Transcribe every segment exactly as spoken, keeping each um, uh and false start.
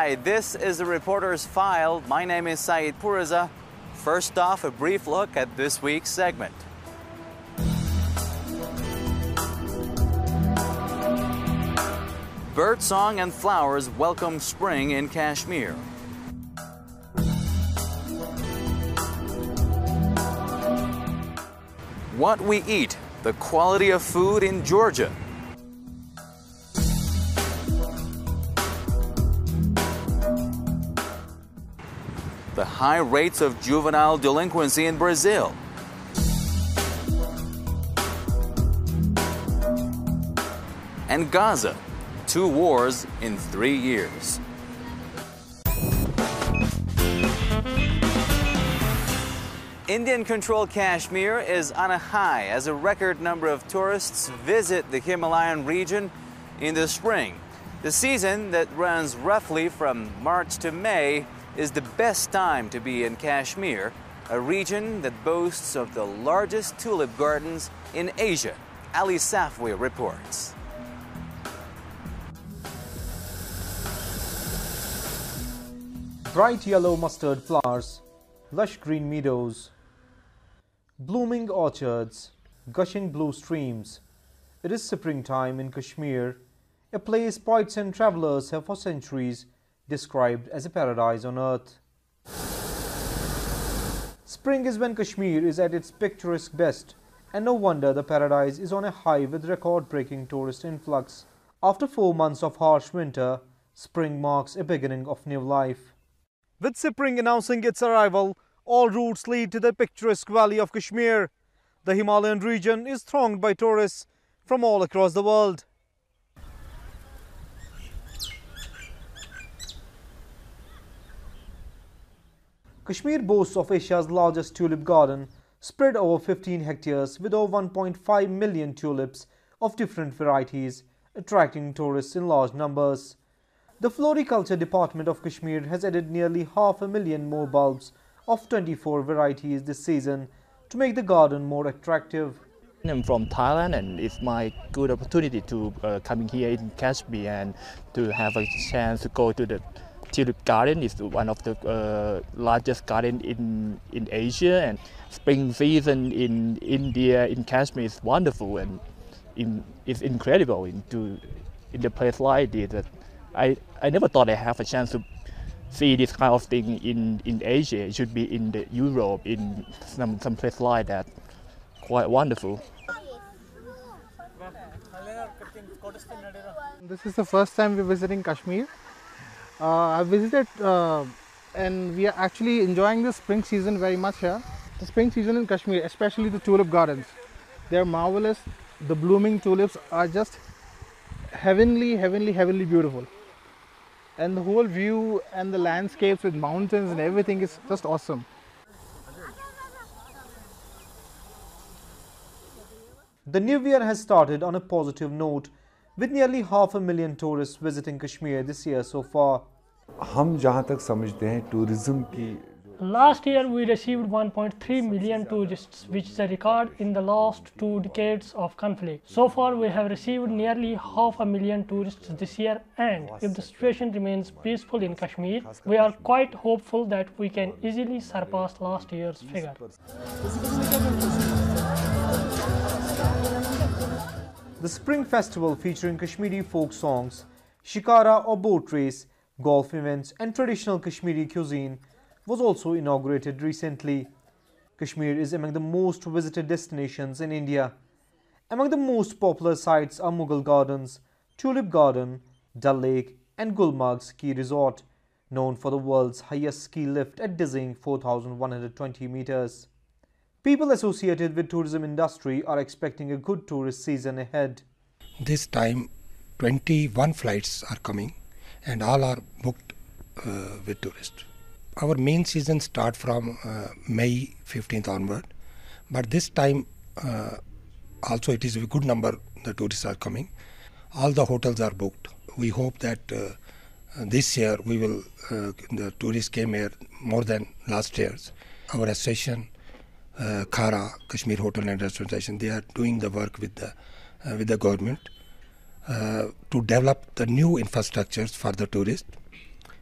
Hi, this is the Reporter's File. My name is Saeed Puriza. First off, a brief look at this week's segment. Birdsong and flowers welcome spring in Kashmir. What we eat, the quality of food in Georgia. The high rates of juvenile delinquency in Brazil. And Gaza, two wars in three years. Indian-controlled Kashmir is on a high as a record number of tourists visit the Himalayan region in the spring. The season that runs roughly from March to May is the best time to be in Kashmir, a region that boasts of the largest tulip gardens in Asia. Ali Safwi reports. Bright yellow mustard flowers, lush green meadows, blooming orchards, gushing blue streams. It is springtime in Kashmir, a place poets and travelers have for centuries described as a paradise on earth. Spring is when Kashmir is at its picturesque best, and no wonder the paradise is on a high with record-breaking tourist influx. After four months of harsh winter, spring marks a beginning of new life. With spring announcing its arrival, all routes lead to the picturesque valley of Kashmir. The Himalayan region is thronged by tourists from all across the world. Kashmir boasts of Asia's largest tulip garden, spread over fifteen hectares with over one point five million tulips of different varieties, attracting tourists in large numbers. The Floriculture Department of Kashmir has added nearly half a million more bulbs of twenty-four varieties this season to make the garden more attractive. I'm from Thailand, and it's my good opportunity to uh, coming here in Kashmir and to have a chance to go to the tulip garden. It's one of the uh, largest garden in in Asia, and spring season in India, in Kashmir, is wonderful and in, it's incredible. Into in the place like this, that I I never thought I have a chance to see this kind of thing in in Asia. It should be in the Europe, in some some place like that. Quite wonderful. This is the first time we're visiting Kashmir. Uh, I visited uh, and we are actually enjoying the spring season very much here. The spring season in Kashmir, especially the tulip gardens, they're marvelous. The blooming tulips are just heavenly, heavenly, heavenly beautiful. And the whole view and the landscapes with mountains and everything is just awesome. The new year has started on a positive note, with nearly half a million tourists visiting Kashmir this year so far. हम जहाँ तक समझते हैं tourism की Last year we received one point three million tourists, which is a record in the last two decades of conflict. So far we have received nearly half a million tourists this year, and if the situation remains peaceful in Kashmir, we are quite hopeful that we can easily surpass last year's figure. The Spring Festival, featuring Kashmiri folk songs, shikara or boat race, golf events and traditional Kashmiri cuisine, was also inaugurated recently. Kashmir is among the most visited destinations in India. Among the most popular sites are Mughal Gardens, Tulip Garden, Dal Lake and Gulmarg Ski Resort, known for the world's highest ski lift at dizzying four thousand one hundred twenty meters. People associated with tourism industry are expecting a good tourist season ahead. This time twenty-one flights are coming and all are booked uh, with tourists. Our main season start from uh, May fifteenth onward, but this time uh, also it is a good number the tourists are coming. All the hotels are booked. We hope that uh, this year we will uh, the tourists came here more than last year's. Our association, uh, Khara Kashmir Hotel and Restaurant Association, they are doing the work with the uh, with the government uh, to develop the new infrastructures for the tourists.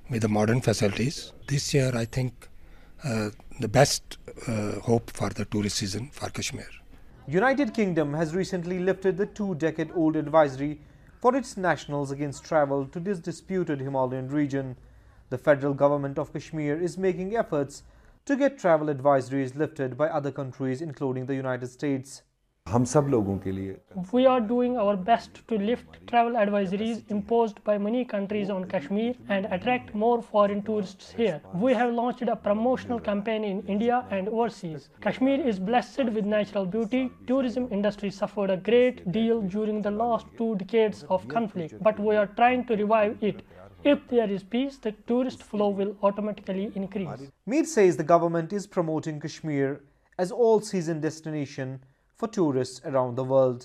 with the modern facilities. This year, I think uh, the best uh, hope for the tourist season for Kashmir. United Kingdom has recently lifted the two-decade-old advisory for its nationals against travel to this disputed Himalayan region. The federal government of Kashmir is making efforts to get travel advisories lifted by other countries, including the United States. हम सब लोगों के लिए We are doing our best to lift travel advisories imposed by many countries on Kashmir and attract more foreign tourists here. We have launched a promotional campaign in India and overseas. Kashmir is blessed with natural beauty. Tourism industry suffered a great deal during the last two decades of conflict, but we are trying to revive it. If there is peace, the tourist flow will automatically increase. Mir says the government is promoting Kashmir as all-season destination for tourists around the world.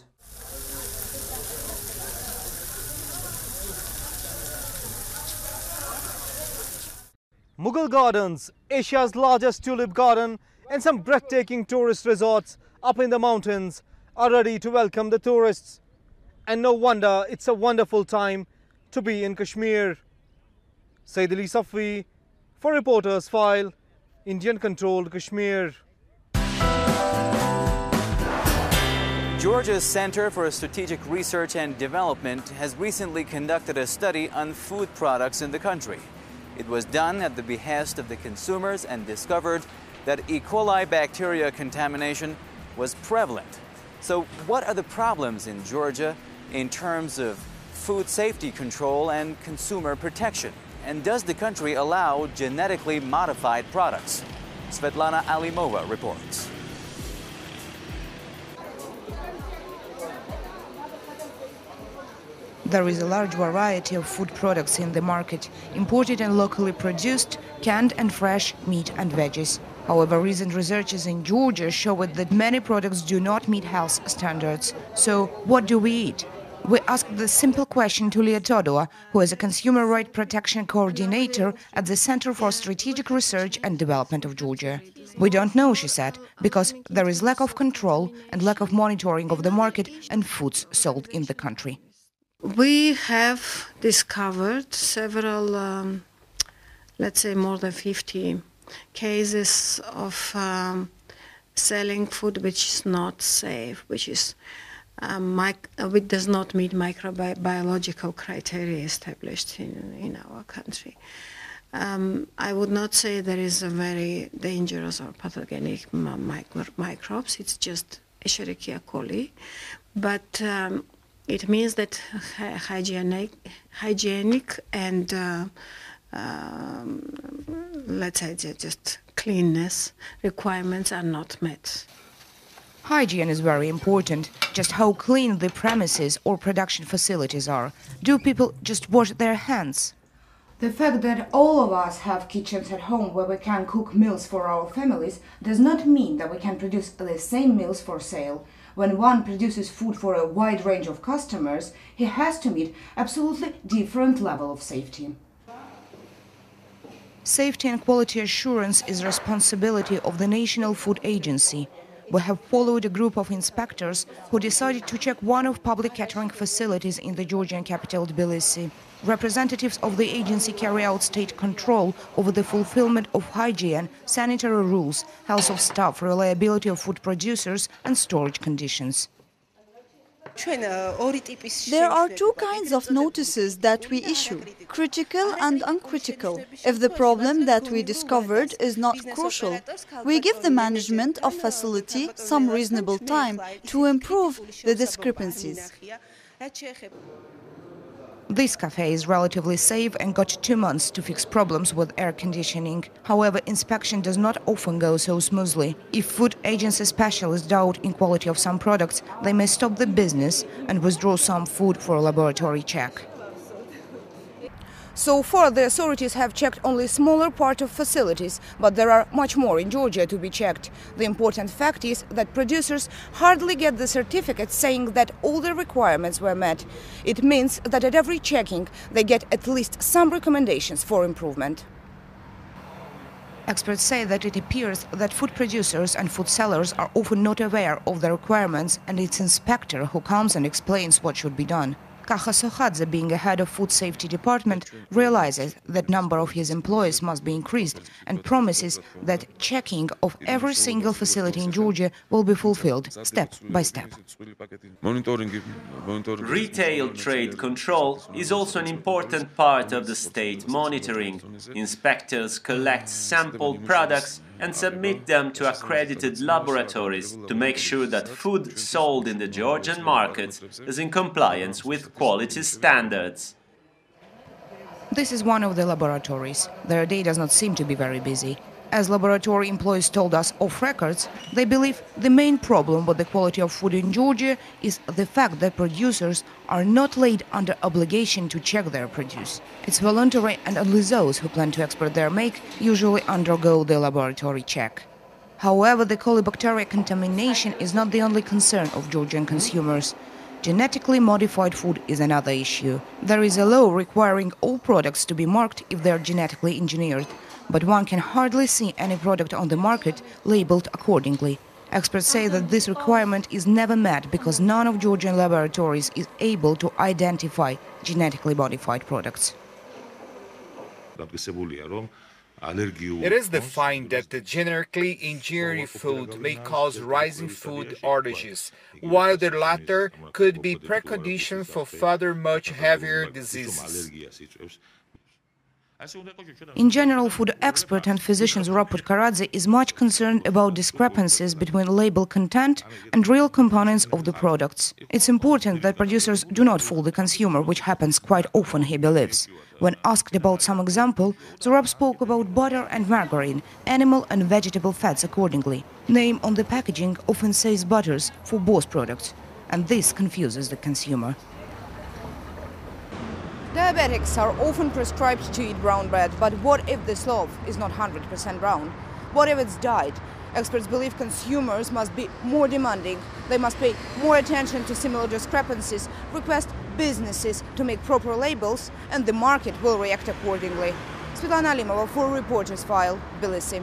Mughal Gardens, Asia's largest tulip garden, and some breathtaking tourist resorts up in the mountains are ready to welcome the tourists. And no wonder it's a wonderful time to be in Kashmir. Saeed Ali Safwi for Reporters File, Indian-controlled Kashmir. Georgia's Center for Strategic Research and Development has recently conducted a study on food products in the country. It was done at the behest of the consumers and discovered that E. coli bacteria contamination was prevalent. So what are the problems in Georgia in terms of food safety control and consumer protection? And does the country allow genetically modified products? Svetlana Alimova reports. There is a large variety of food products in the market, imported and locally produced, canned and fresh meat and veggies. However, recent researches in Georgia show that many products do not meet health standards. So, what do we eat? We asked the simple question to Leah Todua, who is a consumer rights protection coordinator at the Center for Strategic Research and Development of Georgia. We don't know, she said, because there is lack of control and lack of monitoring of the market and foods sold in the country. We have discovered several, um, let's say more than fifty cases of um, selling food which is not safe, which is um, which does not meet microbiological criteria established in, in our country. Um, I would not say there is a very dangerous or pathogenic micro microbes, it's just Escherichia coli, but um, it means that hygienic, hygienic and uh, um, let's say just cleanness requirements are not met. Hygiene is very important. Just how clean the premises or production facilities are. Do people just wash their hands? The fact that all of us have kitchens at home where we can cook meals for our families does not mean that we can produce the same meals for sale. When one produces food for a wide range of customers, he has to meet absolutely different level of safety. Safety and quality assurance is the responsibility of the National Food Agency. We have followed a group of inspectors who decided to check one of public catering facilities in the Georgian capital Tbilisi. Representatives of the agency carry out state control over the fulfillment of hygiene, sanitary rules, health of staff, reliability of food producers and storage conditions. There are two kinds of notices that we issue, critical and uncritical. If the problem that we discovered is not crucial, we give the management of facility some reasonable time to improve the discrepancies. This cafe is relatively safe and got two months to fix problems with air conditioning. However, inspection does not often go so smoothly. If food agency specialists doubt in quality of some products, they may stop the business and withdraw some food for a laboratory check. So far, the authorities have checked only a smaller part of facilities, but there are much more in Georgia to be checked. The important fact is that producers hardly get the certificate saying that all the requirements were met. It means that at every checking, they get at least some recommendations for improvement. Experts say that it appears that food producers and food sellers are often not aware of the requirements, and it's inspector who comes and explains what should be done. Kaha Sokhadze, being a head of food safety department, realizes that number of his employees must be increased and promises that checking of every single facility in Georgia will be fulfilled step by step. Retail trade control is also an important part of the state monitoring. Inspectors collect sampled products and submit them to accredited laboratories to make sure that food sold in the Georgian market is in compliance with quality standards. This is one of the laboratories. Their day does not seem to be very busy. As laboratory employees told us off records, they believe the main problem with the quality of food in Georgia is the fact that producers are not laid under obligation to check their produce. It's voluntary, and only those who plan to export their make usually undergo the laboratory check. However, the Colibacteria contamination is not the only concern of Georgian consumers. Genetically modified food is another issue. There is a law requiring all products to be marked if they are genetically engineered, but one can hardly see any product on the market labeled accordingly. Experts say that this requirement is never met because none of Georgian laboratories is able to identify genetically modified products. It is defined that the genetically engineered food may cause rising food allergies, while the latter could be precondition for further much heavier diseases. In general, food expert and physician Zurab Podkaradze is much concerned about discrepancies between label content and real components of the products. It's important that producers do not fool the consumer, which happens quite often, he believes. When asked about some example, Zurab spoke about butter and margarine, animal and vegetable fats accordingly. Name on the packaging often says butters for both products, and this confuses the consumer. Diabetics are often prescribed to eat brown bread, but what if this loaf is not one hundred percent brown? What if it's dyed? Experts believe consumers must be more demanding. They must pay more attention to similar discrepancies, request businesses to make proper labels, and the market will react accordingly. Svetlana Alimova for Reporters File, Tbilisi.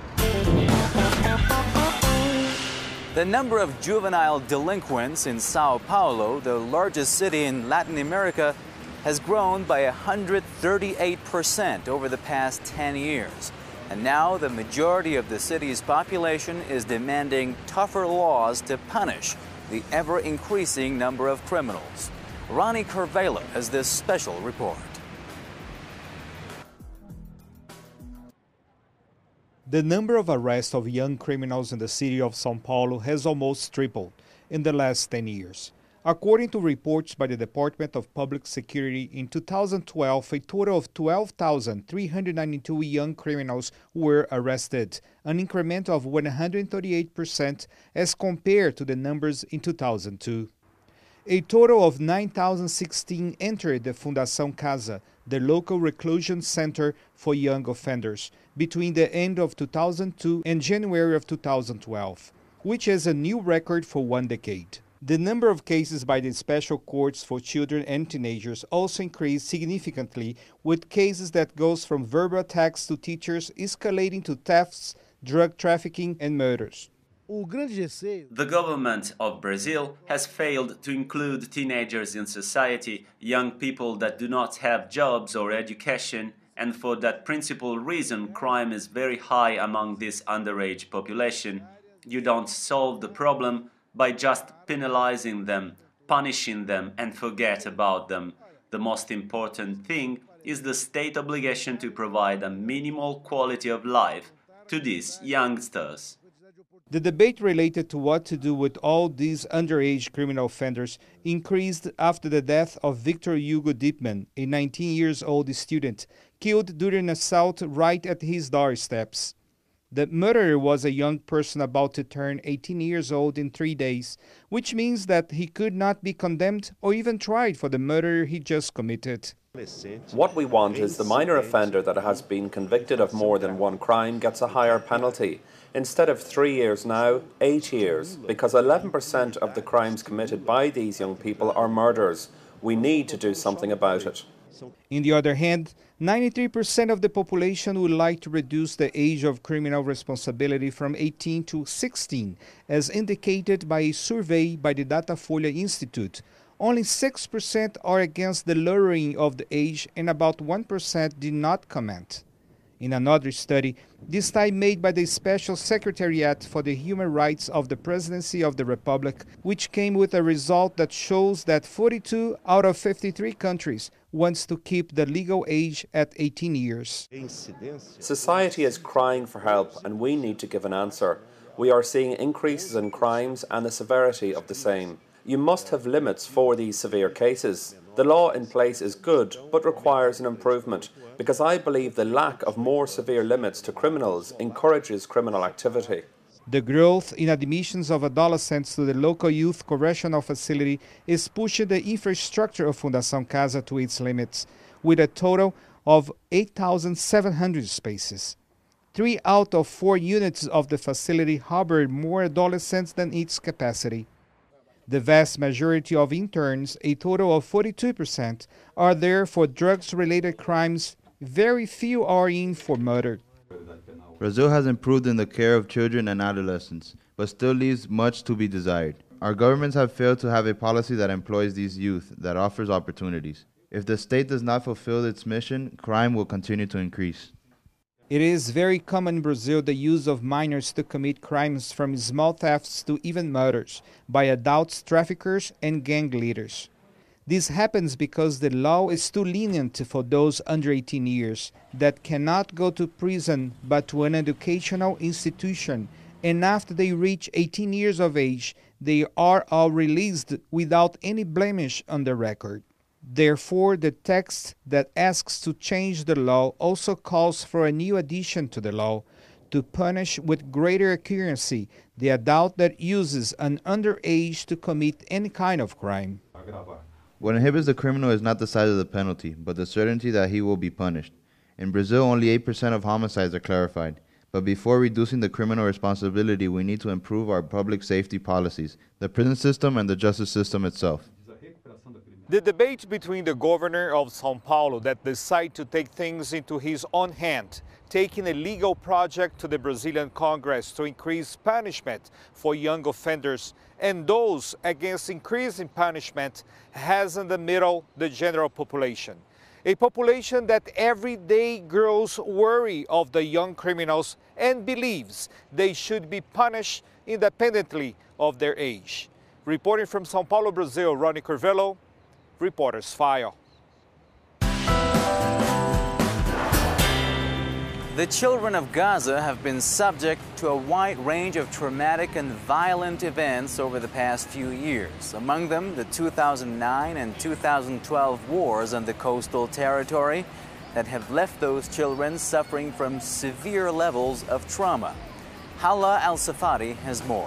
The number of juvenile delinquents in Sao Paulo, the largest city in Latin America, has grown by one hundred thirty-eight percent over the past ten years. And now the majority of the city's population is demanding tougher laws to punish the ever-increasing number of criminals. Ronnie Curvelo has this special report. The number of arrests of young criminals in the city of São Paulo has almost tripled in the last ten years. According to reports by the Department of Public Security, in two thousand twelve, a total of twelve thousand three hundred ninety-two young criminals were arrested, an increment of one hundred thirty-eight percent as compared to the numbers in two thousand two. A total of nine thousand sixteen entered the Fundação Casa, the local reclusion center for young offenders, between the end of two thousand two and January of two thousand twelve, which is a new record for one decade. The number of cases by the special courts for children and teenagers also increased significantly, with cases that goes from verbal attacks to teachers escalating to thefts, drug trafficking and murders. The government of Brazil has failed to include teenagers in society, young people that do not have jobs or education, and for that principal reason crime is very high among this underage population. You don't solve the problem by just penalizing them, punishing them and forget about them. The most important thing is the state obligation to provide a minimal quality of life to these youngsters. The debate related to what to do with all these underage criminal offenders increased after the death of Victor Hugo Diepman, a nineteen years old student, killed during an assault right at his doorsteps. The murderer was a young person about to turn eighteen years old in three days, which means that he could not be condemned or even tried for the murder he just committed. What we want is the minor offender that has been convicted of more than one crime gets a higher penalty. Instead of three years now, eight years, because eleven percent of the crimes committed by these young people are murders. We need to do something about it. On the other hand, ninety-three percent of the population would like to reduce the age of criminal responsibility from eighteen to sixteen, as indicated by a survey by the Datafolha Institute, only six percent are against the lowering of the age and about one percent did not comment. In another study, this time made by the Special Secretariat for the Human Rights of the Presidency of the Republic, which came with a result that shows that forty-two out of fifty-three countries wants to keep the legal age at eighteen years. Society is crying for help and we need to give an answer. We are seeing increases in crimes and the severity of the same. You must have limits for these severe cases. The law in place is good, but requires an improvement, because I believe the lack of more severe limits to criminals encourages criminal activity. The growth in admissions of adolescents to the local youth correctional facility is pushing the infrastructure of Fundação Casa to its limits, with a total of eight thousand seven hundred spaces. Three out of four units of the facility harbor more adolescents than its capacity. The vast majority of interns, a total of forty-two percent, are there for drugs-related crimes. Very few are in for murder. Brazil has improved in the care of children and adolescents, but still leaves much to be desired. Our governments have failed to have a policy that employs these youth, that offers opportunities. If the state does not fulfill its mission, crime will continue to increase. It is very common in Brazil the use of minors to commit crimes, from small thefts to even murders, by adults, traffickers, and gang leaders. This happens because the law is too lenient for those under eighteen years that cannot go to prison but to an educational institution, and after they reach eighteen years of age, they are all released without any blemish on the record. Therefore, the text that asks to change the law also calls for a new addition to the law to punish with greater accuracy the adult that uses an underage to commit any kind of crime. What inhibits the criminal is not the size of the penalty, but the certainty that he will be punished. In Brazil, only eight percent of homicides are clarified. But before reducing the criminal responsibility, we need to improve our public safety policies, the prison system, and the justice system itself. The debate between the governor of São Paulo that decided to take things into his own hand, taking a legal project to the Brazilian Congress to increase punishment for young offenders, and those against increasing punishment, has in the middle the general population. A population that every day grows worry of the young criminals and believes they should be punished independently of their age. Reporting from São Paulo, Brazil, Ronnie Curvello, Reporter's File. The children of Gaza have been subject to a wide range of traumatic and violent events over the past few years. Among them, the two thousand nine and two thousand twelve wars on the coastal territory that have left those children suffering from severe levels of trauma. Hala Al-Safari has more.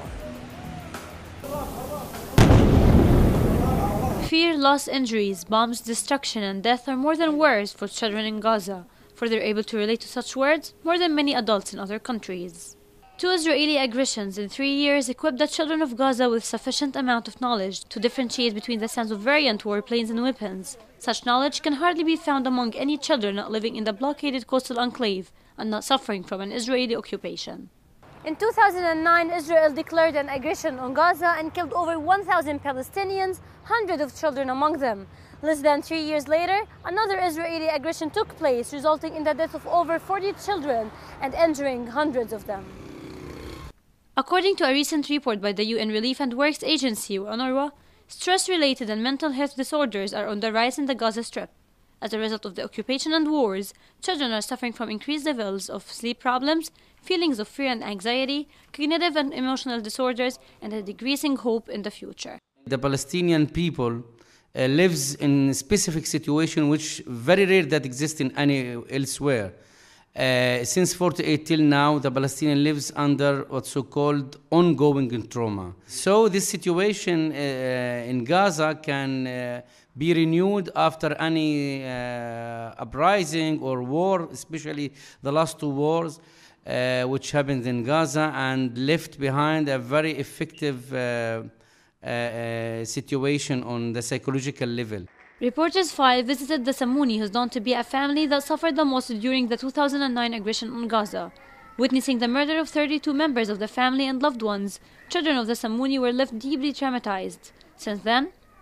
Fear, loss, injuries, bombs, destruction, and death are more than words for children in Gaza, for they're able to relate to such words more than many adults in other countries. Two Israeli aggressions in three years equipped the children of Gaza with sufficient amount of knowledge to differentiate between the sounds of variant warplanes and weapons. Such knowledge can hardly be found among any children not living in the blockaded coastal enclave and not suffering from an Israeli occupation. In two thousand nine, Israel declared an aggression on Gaza and killed over one thousand Palestinians, hundreds of children among them. Less than three years later, another Israeli aggression took place, resulting in the death of over forty children and injuring hundreds of them. According to a recent report by the U N Relief and Works Agency, UNRWA, stress-related and mental health disorders are on the rise in the Gaza Strip. As a result of the occupation and wars, children are suffering from increased levels of sleep problems, feelings of fear and anxiety, cognitive and emotional disorders, and a decreasing hope in the future. The Palestinian people uh, lives in a specific situation which very rare that exists in any elsewhere. Uh, since forty-eight till now, the Palestinian lives under what's so-called ongoing trauma. So this situation uh, in Gaza can uh, be renewed after any uh, uprising or war, especially the last two wars, uh, which happened in Gaza and left behind a very effective uh, uh, uh, situation on the psychological level. Reporters File visited the Samuni, who's known to be a family that suffered the most during the two thousand nine aggression on Gaza. Witnessing the murder of thirty-two members of the family and loved ones, children of the Samuni were left deeply traumatized. Since then,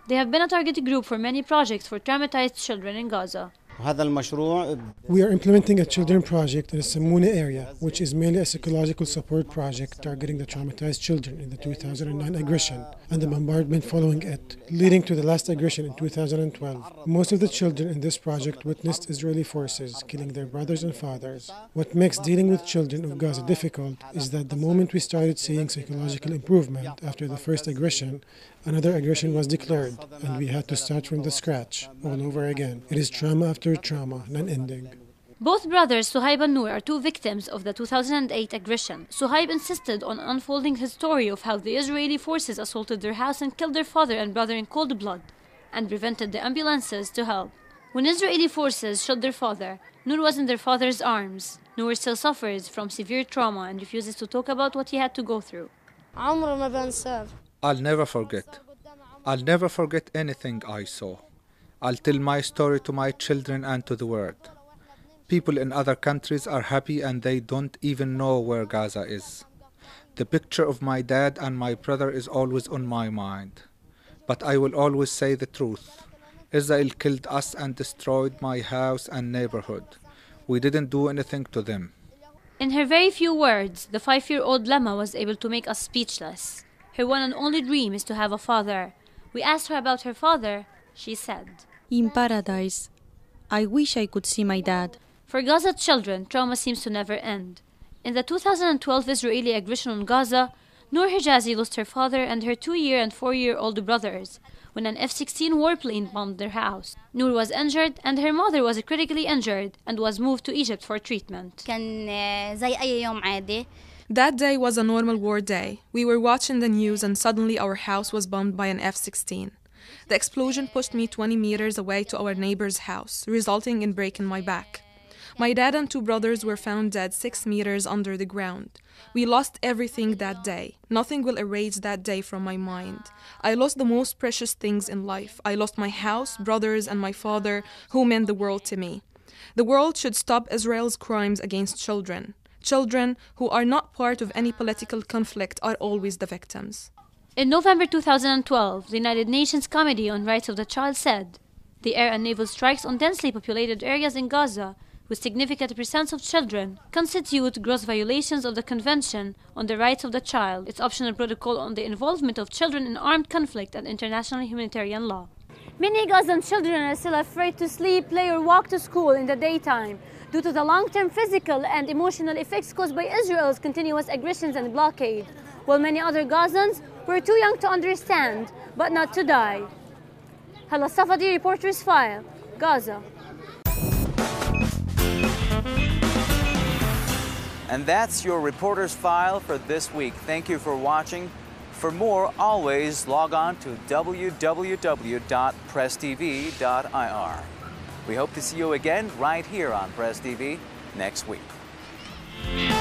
They have been a targeted group for many projects for traumatized children in Gaza. We are implementing a children project in the Samuna area, which is mainly a psychological support project targeting the traumatized children in the two thousand nine aggression and the bombardment following it, leading to the last aggression in two thousand twelve. Most of the children in this project witnessed Israeli forces killing their brothers and fathers. What makes dealing with children of Gaza difficult is that the moment we started seeing psychological improvement after the first aggression, another aggression was declared, and we had to start from the scratch all over again. It is trauma after trauma, non-ending. Both brothers, Suhaib and Noor, are two victims of the two thousand eight aggression. Suhaib insisted on unfolding his story of how the Israeli forces assaulted their house and killed their father and brother in cold blood and prevented the ambulances to help. When Israeli forces shot their father, Noor was in their father's arms. Noor still suffers from severe trauma and refuses to talk about what he had to go through. I'll never forget. I'll never forget anything I saw. I'll tell my story to my children and to the world. People in other countries are happy and they don't even know where Gaza is. The picture of my dad and my brother is always on my mind. But I will always say the truth. Israel killed us and destroyed my house and neighborhood. We didn't do anything to them. In her very few words, the five-year-old Lama was able to make us speechless. Her one and only dream is to have a father. We asked her about her father. She said, "In paradise. I wish I could see my dad." For Gaza children, trauma seems to never end. In the two thousand twelve Israeli aggression on Gaza, Noor Hijazi lost her father and her two-year and four-year-old brothers when an F sixteen warplane bombed their house. Noor was injured and her mother was critically injured and was moved to Egypt for treatment. That day was a normal war day. We were watching the news and suddenly our house was bombed by an F sixteen. The explosion pushed me twenty meters away to our neighbor's house, resulting in breaking my back. My dad and two brothers were found dead six meters under the ground. We lost everything that day. Nothing will erase that day from my mind. I lost the most precious things in life. I lost my house, brothers, and my father, who meant the world to me. The world should stop Israel's crimes against children. Children who are not part of any political conflict are always the victims. In November two thousand twelve, the United Nations Committee on Rights of the Child said, the air and naval strikes on densely populated areas in Gaza with significant presence of children constitute gross violations of the Convention on the Rights of the Child, its optional protocol on the involvement of children in armed conflict and international humanitarian law. Many Gazan children are still afraid to sleep, play or walk to school in the daytime due to the long-term physical and emotional effects caused by Israel's continuous aggressions and blockade, while many other Gazans were too young to understand, but not to die. Hala Safadi, Reporter's File, Gaza. And that's your Reporter's File for this week. Thank you for watching. For more, always log on to w w w dot press t v dot i r. We hope to see you again right here on Press T V next week.